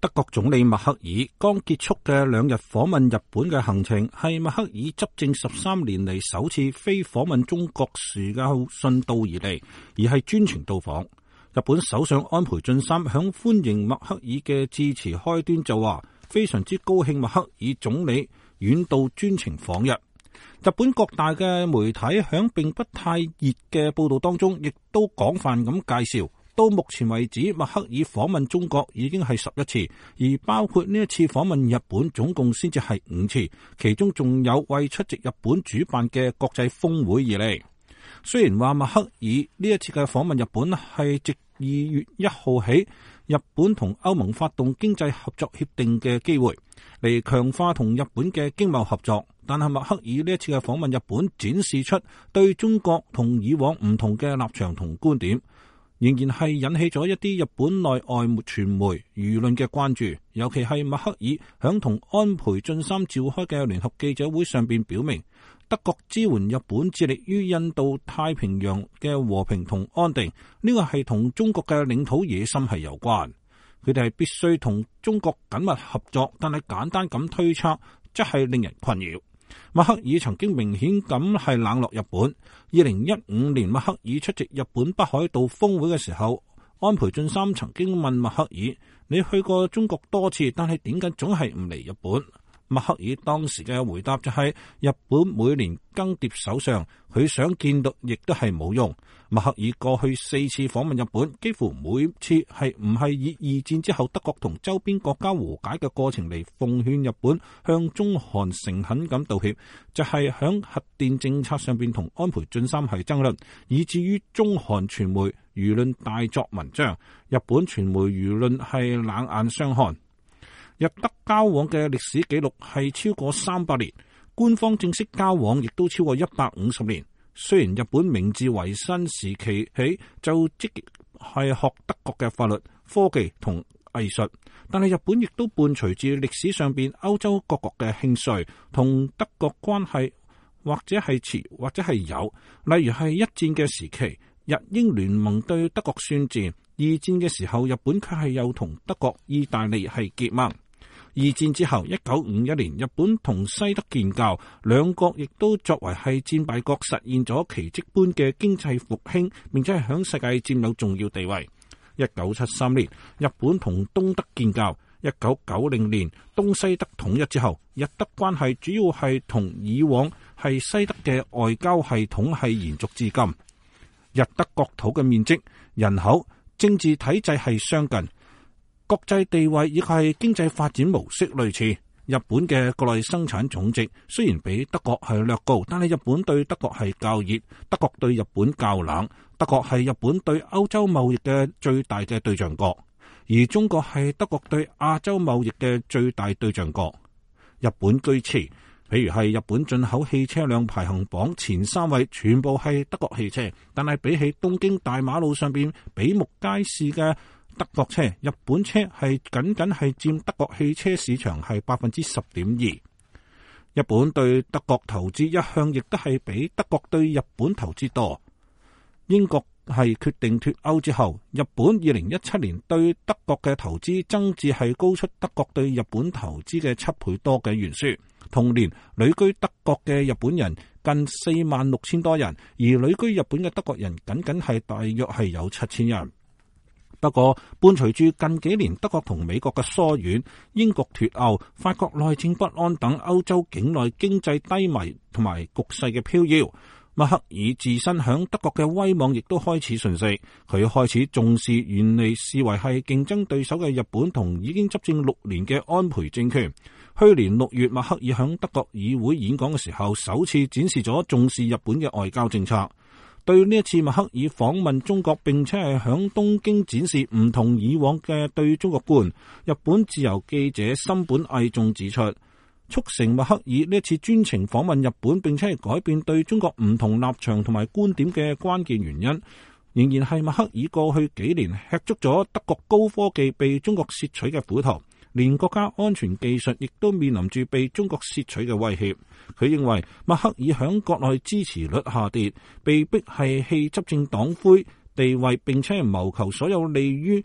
德國總理默克爾剛結束嘅2日訪問日本嘅行程，係默克爾執政13年嚟首次非訪問中國時嘅順道而嚟，而係專程到訪。日本首相安倍晉三響歡迎默克爾嘅致辭開端就話，非常之高興默克爾總理遠道專程訪日。日本各大嘅媒體響並不太熱嘅報道當中，亦都廣泛咁介紹。到目前為止，默克爾訪問中國已經係11次，而包括呢一次訪問日本，總共先至係5次，其中仲有為出席日本主辦嘅國際峰會而嚟。雖然話默克爾呢一次嘅訪問日本係藉2月1號起，日本同歐盟發動經濟合作協定嘅機會，嚟強化同日本嘅經貿合作，但係默克爾呢一次嘅訪問日本，展示出對中國同以往唔同嘅立場同觀點。仍然係引起咗一啲日本內外傳媒輿論嘅關注，尤其係默克爾響同安倍晉三召開嘅聯合記者會上邊表明，德國支援日本致力於印度太平洋嘅和平同安定，呢個係同中國嘅領土野心係有關。佢哋係必須同中國緊密合作，但係簡單咁推測，則係令人困擾。默克爾曾經明顯咁係冷落日本。2015年默克爾出席日本北海道峰會嘅時候，安倍晉三曾經問默克爾：你去過中國多次，但係點解總係唔嚟日本？默克爾當時嘅回答就係：日本每年更迭首相，佢想見到亦都係冇用。默克爾過去4次訪問日本，幾乎每次係唔係以2戰之後德國同周邊國家和解嘅過程嚟奉勸日本向中韓誠懇咁道歉，就係響核電政策上邊同安倍晉三係爭論，以至於中韓傳媒輿論大作文章，日本傳媒輿論係冷眼相看。日德交往嘅歷史記錄係超過300年，官方正式交往亦都超過150年。雖然日本明治維新時期起就積極係學德國嘅法律、科技同藝術，但係日本亦都伴隨住歷史上邊歐洲各國嘅興衰，同德國關係或者係遲或者係有。例如係1戰嘅時期，日英聯盟對德國宣戰；2戰嘅時候，日本卻係又同德國、意大利係結盟。2戰之後，1951年日本同西德建交，兩國亦都作為係戰敗國，實現咗奇蹟般嘅經濟復興，並且係響世界佔有重要地位。1973年日本同東德建交，1990年東西德統一之後，日德關係主要係同以往係西德嘅外交系統係延續至今。日德國土嘅面積、人口、政治體制係相近。國際地位亦係經濟發展模式類似。日本嘅國內生產總值雖然比德國係略高，但係日本對德國係較熱，德國對日本較冷。德國係日本對歐洲貿易嘅最大嘅對象國，而中國係德國對亞洲貿易嘅最大對象國。日本居次，譬如係日本進口汽車輛排行榜前3位全部係德國汽車，但係比起東京大馬路上邊比目皆是嘅德國車，日本車係僅僅係佔德國汽車市場係10.2%。日本對德國投資一向亦都係比德國對日本投資多。英國係決定脫歐之後，日本2017年對德國嘅投資增至係高出德國對日本投資嘅7倍多嘅懸殊。同年旅居德國嘅日本人近46000多人，而旅居日本嘅德國人僅僅係大約係有7000人。不過，伴隨住近幾年德國同美國嘅疏遠、英國脫歐、法國內政不安等歐洲境內經濟低迷同埋局勢嘅飄搖，默克爾自身響德國嘅威望亦都開始順勢。佢開始重視原嚟視為係競爭對手嘅日本同已經執政6年嘅安倍政權。去年6月，默克爾響德國議會演講嘅時候，首次展示咗重視日本嘅外交政策。對呢一次默克爾訪問中國，並且係響東京展示唔同以往嘅對中國觀。日本自由記者森本毅仲指出，促成默克爾呢一次專程訪問日本，並且係改變對中國唔同立場同埋觀點嘅關鍵原因，仍然係默克爾過去幾年吃足咗德國高科技被中國竊取嘅苦頭。連國家安全技術亦都面臨住被中國竊取嘅威脅。佢認為默克爾響國內支持率下跌，被逼係棄執政黨魁地位，並且係謀求所有利於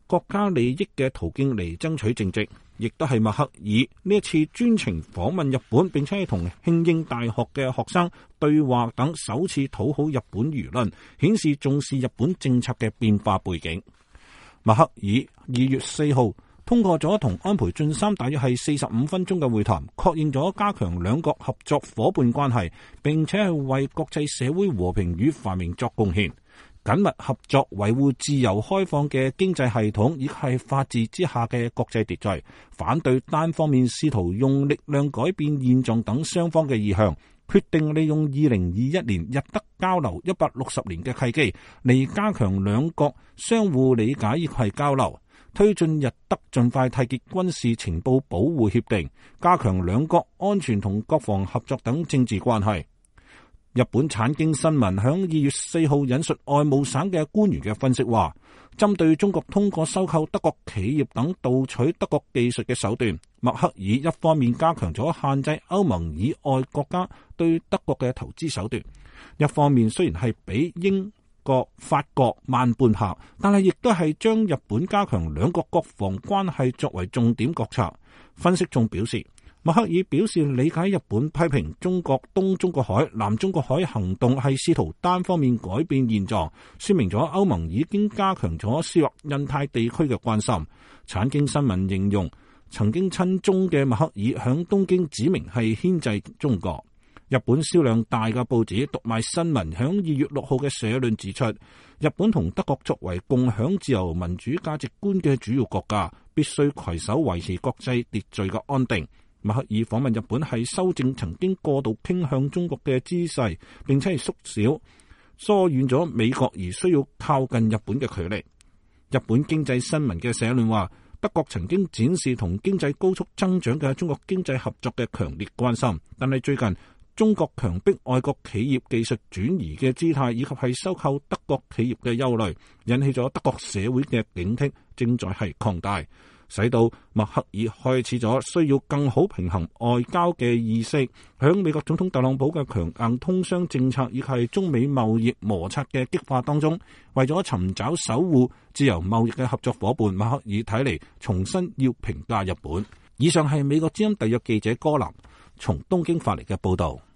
國家利益嘅途徑嚟爭取政績，亦都係默克爾呢一次專程訪問日本，並且係同慶應大學嘅學生對話等，首次討好日本輿論，顯示重視日本政策嘅變化背景。默克爾2月4號通過咗同安倍晉三大約係45分鐘嘅會談，確認咗加強兩國合作夥伴關係，並且係為國際社會和平與繁榮作貢獻。緊密合作維護自由開放嘅經濟系統，亦係法治之下嘅國際秩序，反對單方面試圖用力量改變現狀等雙方嘅意向，決定利用2021年日德交流160年嘅契機嚟加強兩國相互理解亦係交流，推進日德盡快締結軍事情報保護協定，加強兩國安全同國防合作等政治關係。日本產經新聞響2月4號引述外務省嘅官員嘅分析話，針對中國通過收購德國企業等盜取德國技術嘅手段，默克爾一方面加強咗限制歐盟以外國家對德國嘅投資手段，一方面雖然係比英國、法國慢半拍，但係亦都係將日本加強兩國國防關係作為重點國策。分析仲表示，默克爾表示理解日本批評中國東中國海、南中國海行動係試圖單方面改變現狀，說明咗歐盟已經加強咗涉入印太地區嘅關心。產經新聞形容，曾經親中嘅默克爾響東京指明係牽制中國。日本銷量大嘅報紙讀賣新聞響2月6號嘅社論指出，日本同德國作為共享自由民主價值觀嘅主要國家，必須攜手維持國際秩序嘅安定。默克爾訪問日本係修正曾經過度傾向中國嘅姿勢，並且係縮小疏遠咗美國而需要靠近日本嘅距離。日本經濟新聞嘅社論話，德國曾經展示同經濟高速增長嘅中國經濟合作嘅強烈關心，但係最近中國強迫外國企業技術轉移嘅姿態，以及係收購德國企業嘅憂慮，引起咗德國社會嘅警惕，正在係擴大，使到默克爾開始咗需要更好平衡外交嘅意識。響美國總統特朗普嘅強硬通商政策以及係中美貿易摩擦嘅激化當中，為咗尋找守護自由貿易嘅合作夥伴，默克爾睇嚟重新要評價日本。以上係美國之音特約記者柯南從東京發嚟嘅報道。